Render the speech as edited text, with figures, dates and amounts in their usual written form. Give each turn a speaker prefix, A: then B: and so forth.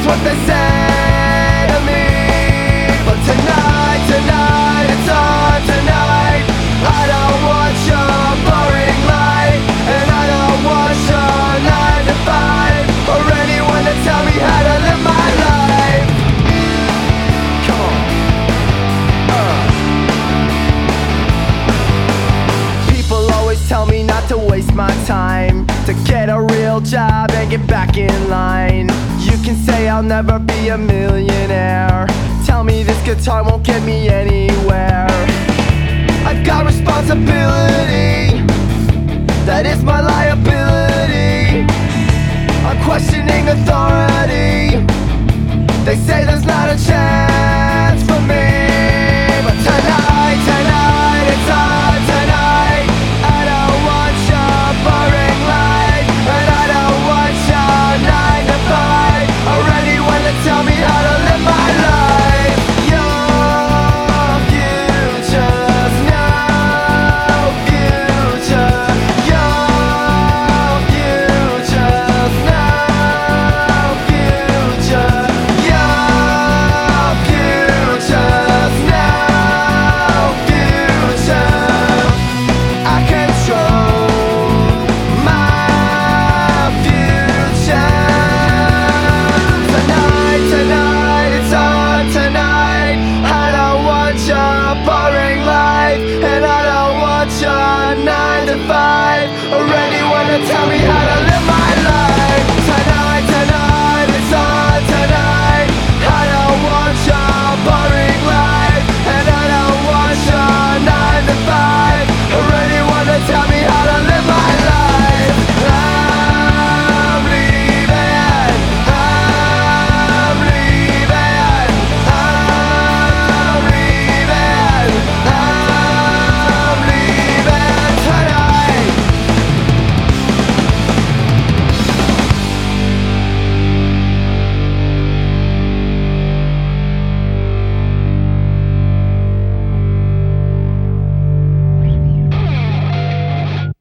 A: what they say to me. But tonight, it's on tonight. I don't want your boring life, and I don't want your 9 to 5, or anyone to tell me how to live my life. Come on. People always tell me not to waste my time, to get a real job and get back in line. You can say I'll never be a millionaire, tell me this guitar won't get me anywhere. I've got responsibility, that is my liability. I'm questioning authority, they say there's not a chance for me. But tonight, it's on tonight. I don't want your boring life, and I don't want your 9 to 5, or anyone to tell me how to live my life. Your future's no future. Your future's no future. Your future's no future. I control my future. Tonight, it's on tonight. I don't want your boring life, and I don't want your 9 to 5, or anyone to tell me how